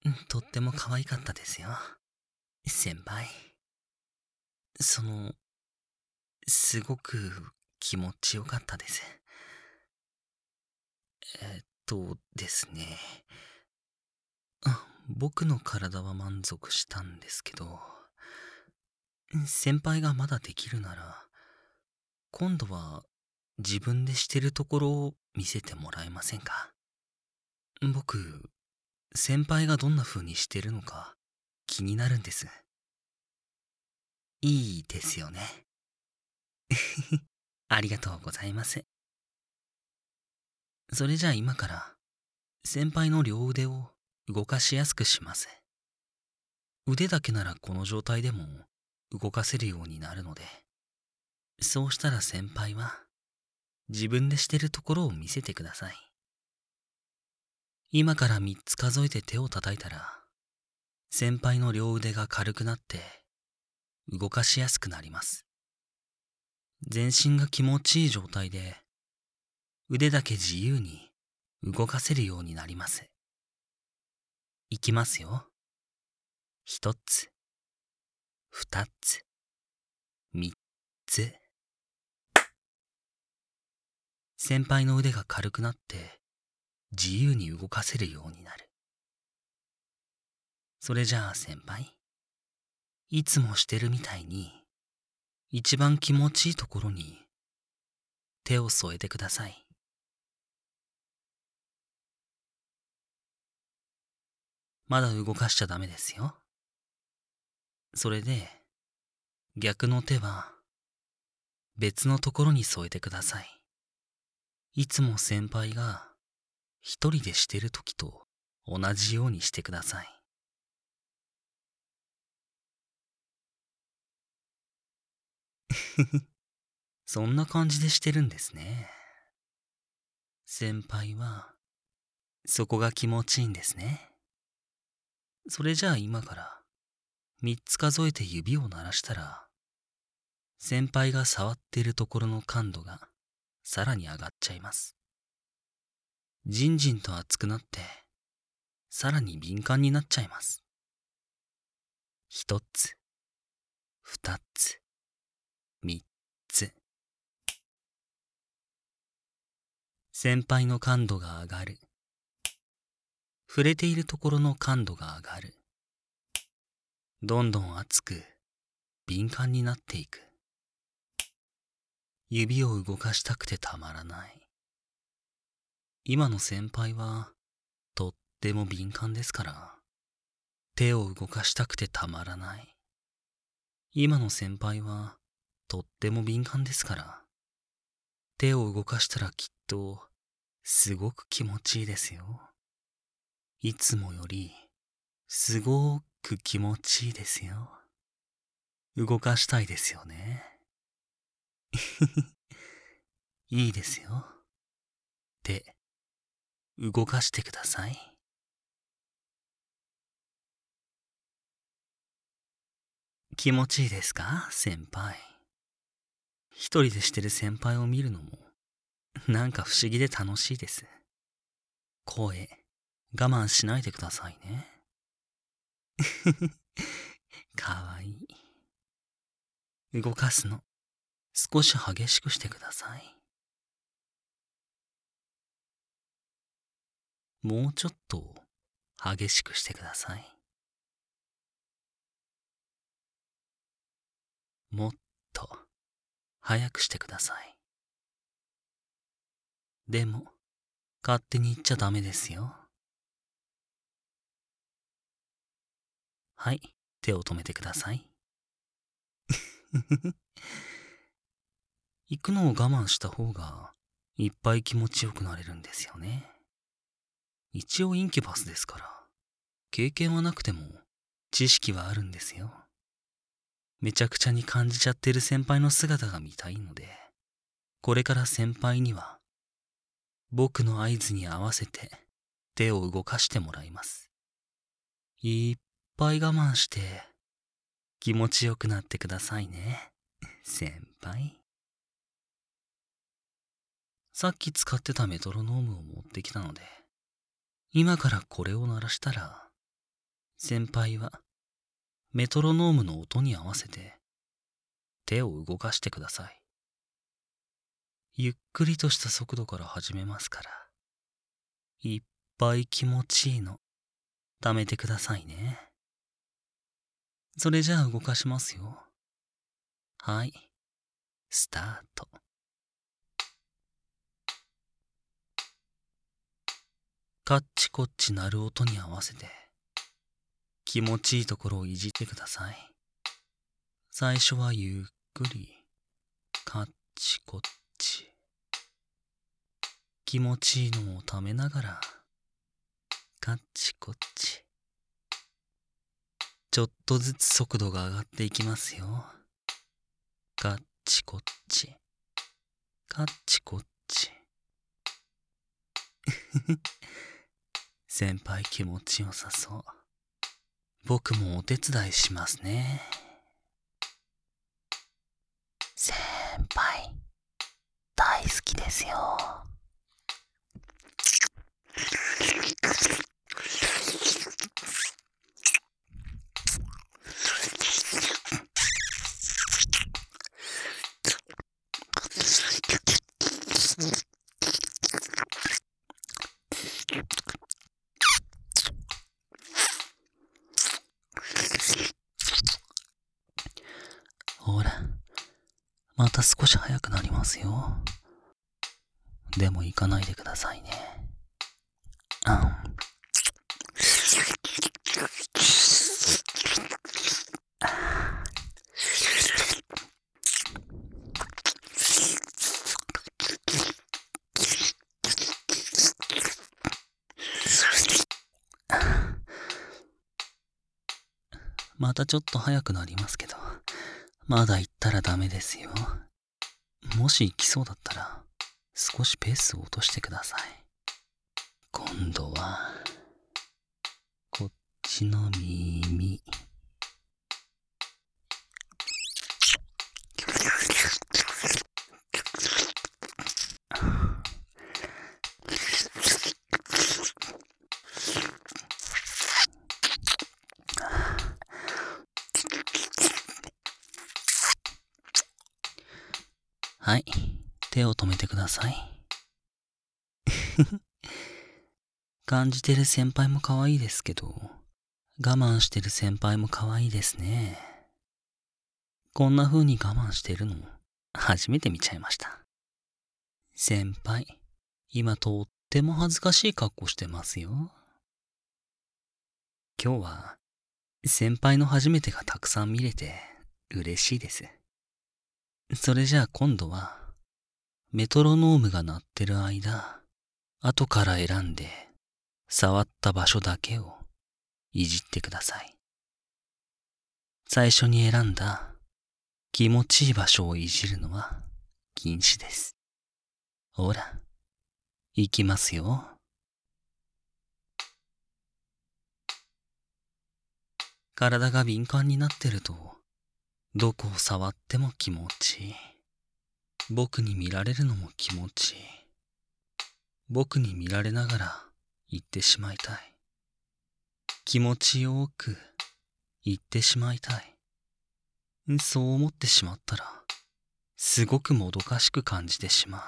とっても可愛かったですよ、先輩。その、すごく気持ちよかったです。ですね。僕の体は満足したんですけど、先輩がまだできるなら、今度は自分でしてるところを見せてもらえませんか？僕、先輩がどんな風にしてるのか気になるんです。いいですよね。ありがとうございます。それじゃあ今から先輩の両腕を動かしやすくします。腕だけならこの状態でも動かせるようになるので、そうしたら先輩は自分でしてるところを見せてください。今から3つ数えて手を叩いたら、先輩の両腕が軽くなって動かしやすくなります。全身が気持ちいい状態で腕だけ自由に動かせるようになります。いきますよ。1つ、2つ、3つ。先輩の腕が軽くなって自由に動かせるようになる。それじゃあ先輩、いつもしてるみたいに一番気持ちいいところに手を添えてください。まだ動かしちゃダメですよ。それで逆の手は別のところに添えてください。いつも先輩が一人でしてる時と同じようにしてください。そんな感じでしてるんですね。先輩はそこが気持ちいいんですね。それじゃあ今から3つ数えて指を鳴らしたら、先輩が触っているところの感度がさらに上がっちゃいます。じんじんと熱くなって、さらに敏感になっちゃいます。1つ、2つ、3つ。先輩の感度が上がる。触れているところの感度が上がる。どんどん熱く、敏感になっていく。指を動かしたくてたまらない。今の先輩は、とっても敏感ですから、手を動かしたくてたまらない。今の先輩は、とっても敏感ですから、手を動かしたらきっと、すごく気持ちいいですよ。いつもより、すごく気持ちいいですよ。動かしたいですよね。いいですよ。手、動かしてください。気持ちいいですか、先輩。一人でしてる先輩を見るのも、なんか不思議で楽しいです。声、我慢しないでくださいね。かわいい。動かすの、少し激しくしてください。もうちょっと激しくしてください。もっと早くしてください。でも、勝手に言っちゃダメですよ。はい、手を止めてください。行くのを我慢した方が、いっぱい気持ちよくなれるんですよね。一応インキュバスですから、経験はなくても知識はあるんですよ。めちゃくちゃに感じちゃってる先輩の姿が見たいので、これから先輩には僕の合図に合わせて手を動かしてもらいます。いっぱい我慢して気持ちよくなってくださいね、先輩。さっき使ってたメトロノームを持ってきたので、今からこれを鳴らしたら先輩はメトロノームの音に合わせて手を動かしてください。ゆっくりとした速度から始めますから、いっぱい気持ちいいの貯めてくださいね。それじゃあ動かしますよ。はい、スタート。カッチコッチ鳴る音に合わせて気持ちいいところをいじってください。最初はゆっくりカッチコッチ、気持ちいいのをためながらカッチコッチ、ちょっとずつ速度が上がっていきますよ。カッチコッチ、カッチコッチ。先輩気持ちよさそう。僕もお手伝いしますね。先輩、大好きですよ。ほら、また少し早くなりますよ。でも行かないでくださいね。またちょっと早くなりますけど、まだ行ったらダメですよ。もし行きそうだったら、少しペースを落としてください。今度は、こっちの耳。はい、手を止めてください。感じてる先輩も可愛いですけど、我慢してる先輩も可愛いですね。こんな風に我慢してるの、初めて見ちゃいました。先輩、今とっても恥ずかしい格好してますよ。今日は、先輩の初めてがたくさん見れて嬉しいです。それじゃあ今度は、メトロノームが鳴ってる間、後から選んで、触った場所だけをいじってください。最初に選んだ気持ちいい場所をいじるのは禁止です。ほら、行きますよ。体が敏感になってると、どこを触っても気持ちいい。僕に見られるのも気持ちいい。僕に見られながら行ってしまいたい。気持ちよく行ってしまいたい。そう思ってしまったら、すごくもどかしく感じてしまう。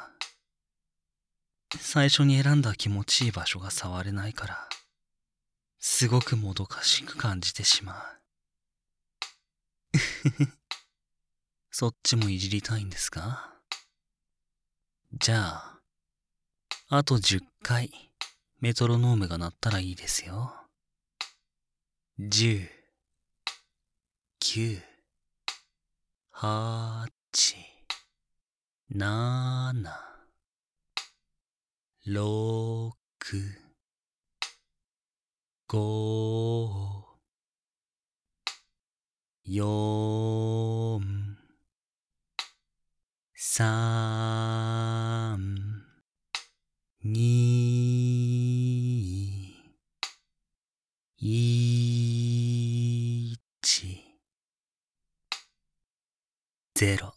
最初に選んだ気持ちいい場所が触れないから、すごくもどかしく感じてしまう。そっちもいじりたいんですか？じゃあ、あと10回メトロノームが鳴ったらいいですよ。10、9、8、7、6、5、4、3、2、1、0。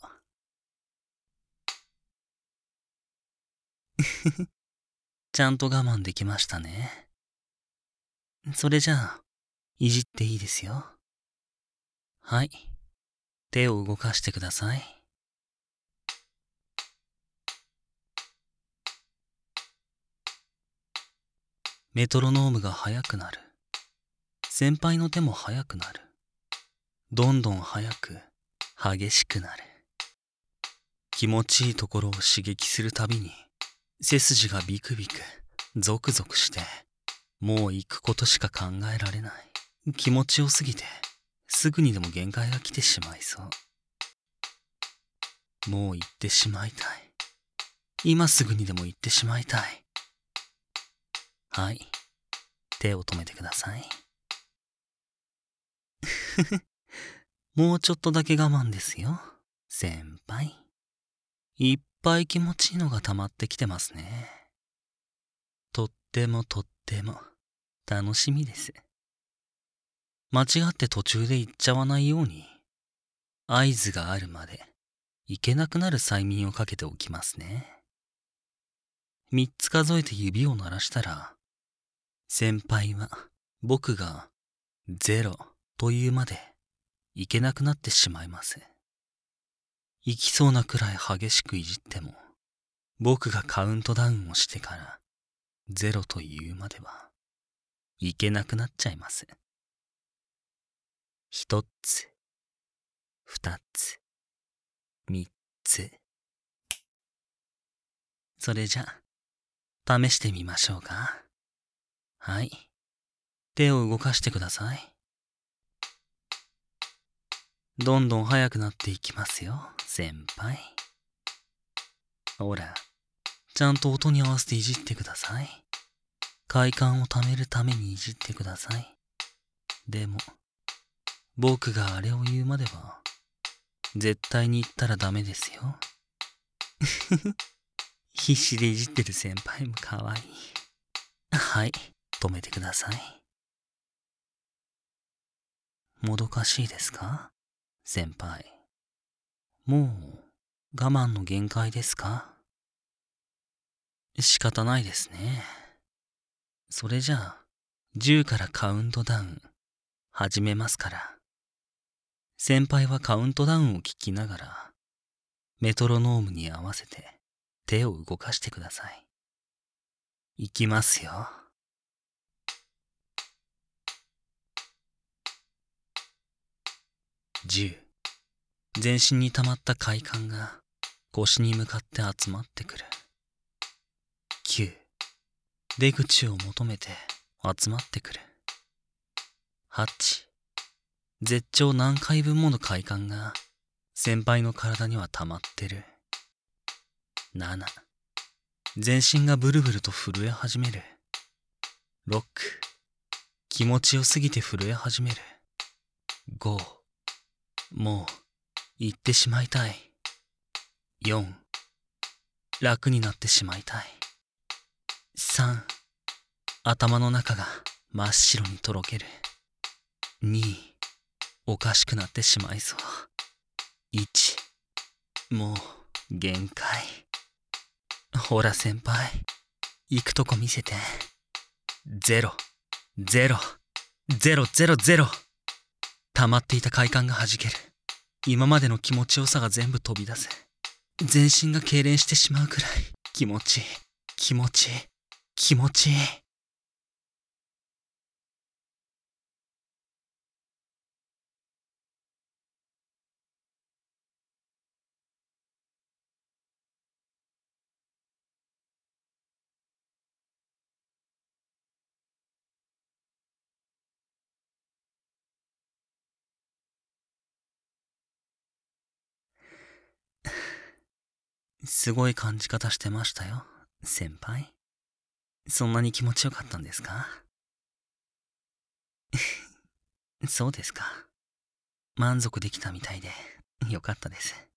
ちゃんと我慢できましたね。それじゃあ、 いじっていいですよ。はい。手を動かしてください。メトロノームが速くなる。先輩の手も速くなる。どんどん速く、激しくなる。気持ちいいところを刺激するたびに、背筋がビクビク、ゾクゾクして、もう行くことしか考えられない。気持ちよすぎて、すぐにでも限界が来てしまいそう。もう行ってしまいたい。今すぐにでも行ってしまいたい。はい。手を止めてください。もうちょっとだけ我慢ですよ、先輩。いっぱい気持ちいいのが溜まってきてますね。とっても楽しみです。間違って途中で行っちゃわないように、合図があるまで行けなくなる催眠をかけておきますね。3つ数えて指を鳴らしたら、先輩は僕が0というまで行けなくなってしまいます。行きそうなくらい激しくいじっても、僕がカウントダウンをしてから0というまでは行けなくなっちゃいます。1つ、2つ、3つ。それじゃ、試してみましょうか。はい。手を動かしてください。どんどん速くなっていきますよ、先輩。ほら、ちゃんと音に合わせていじってください。快感をためるためにいじってください。でも、僕があれを言うまでは、絶対に言ったらダメですよ。必死でいじってる先輩もかわいい。はい、止めてください。もどかしいですか、先輩。もう我慢の限界ですか？仕方ないですね。それじゃあ、10からカウントダウン始めますから。先輩はカウントダウンを聞きながら、メトロノームに合わせて手を動かしてください。いきますよ。10。全身に溜まった快感が腰に向かって集まってくる。9。出口を求めて集まってくる。8。絶頂何回分もの快感が先輩の体には溜まってる。7。全身がブルブルと震え始める。6。気持ちよすぎて震え始める。5。もう行ってしまいたい。4。楽になってしまいたい。3。頭の中が真っ白にとろける。2。おかしくなってしまいそう。1。もう限界。ほら先輩、行くとこ見せて。0、0、0、0、0。溜まっていた快感が弾ける。今までの気持ちよさが全部飛び出す。全身が痙攣してしまうくらい気持ちいい、気持ちいい、気持ちいい。すごい感じ方してましたよ、先輩。そんなに気持ちよかったんですか？そうですか。満足できたみたいでよかったです。